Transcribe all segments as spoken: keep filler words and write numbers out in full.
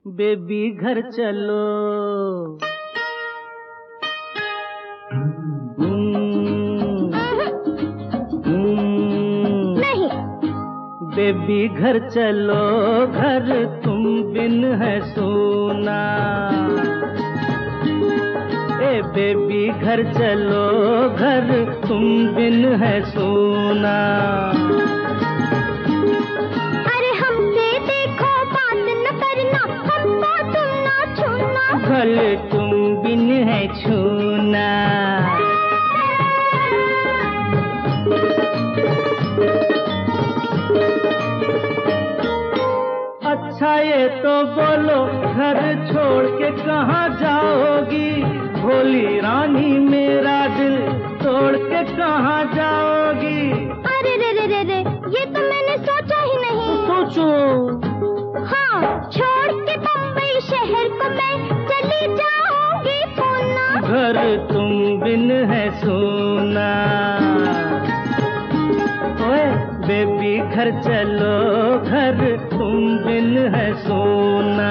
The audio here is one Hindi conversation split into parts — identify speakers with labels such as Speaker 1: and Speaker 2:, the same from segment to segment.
Speaker 1: बेबी घर चलो।
Speaker 2: नहीं।
Speaker 1: बेबी घर चलो, घर तुम बिन है सोना। ए बेबी घर चलो, घर तुम बिन है सोना।
Speaker 2: अरे हमसे देखो बात न करना, हमको तुम ना छूना।
Speaker 1: भले तुम बिन है छूना। अच्छा ये तो बोलो, घर छोड़ के कहाँ जाओगी? भोली रानी मेरा दिल तोड़ के कहाँ जाओगी?
Speaker 2: अरे रे रे रे रे, ये तो मैंने सोचा ही नहीं।
Speaker 1: सोचो।
Speaker 2: हाँ, छोड़ के बम्बई शहर को मैं चली जाऊंगी पूना।
Speaker 1: घर तुम बिन है सोना। ओए बेबी घर चलो, घर तुम बिन है सोना।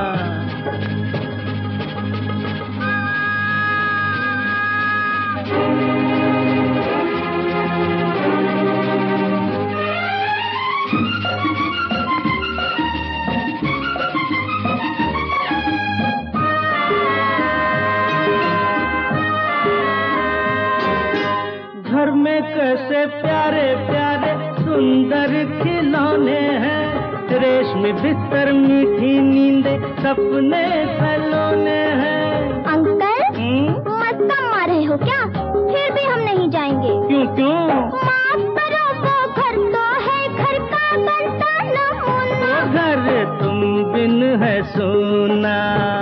Speaker 1: घर में कैसे प्यारे प्यारे सुंदर खिलौने हैं। रेशमी बिस्तर, मीठी नींदे, सपने सलोने हैं।
Speaker 2: अंकल, मस्का मार रहे हो क्या? फिर भी हम नहीं जाएंगे।
Speaker 1: क्यों क्यों?
Speaker 2: माफ करो, वो घर तो है घर का बनता नमूना।
Speaker 1: घर तुम बिन है सोना।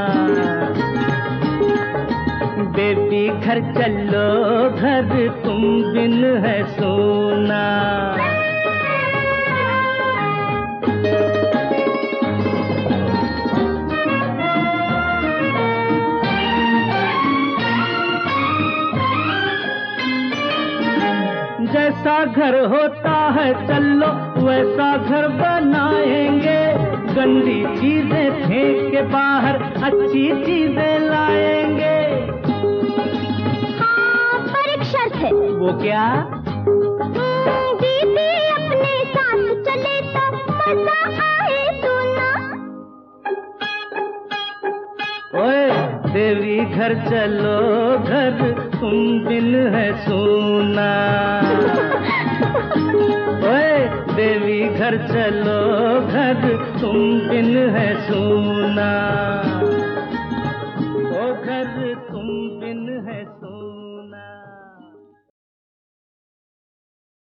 Speaker 1: बेबी घर चलो, घर तुम बिन है सोना। जैसा घर होता है चलो, वैसा घर बनाएंगे। गंदी चीजें फेंक के बाहर अच्छी चीजें लाएंगे।
Speaker 2: है।
Speaker 1: वो क्या?
Speaker 2: दीदी अपने साथ चले तो मजा आए सुना।
Speaker 1: ओए देवी घर चलो, घर तुम बिन है सोना। ओए देवी घर चलो, घर तुम बिन है सोना। ओ घर तुम बिन है सोना।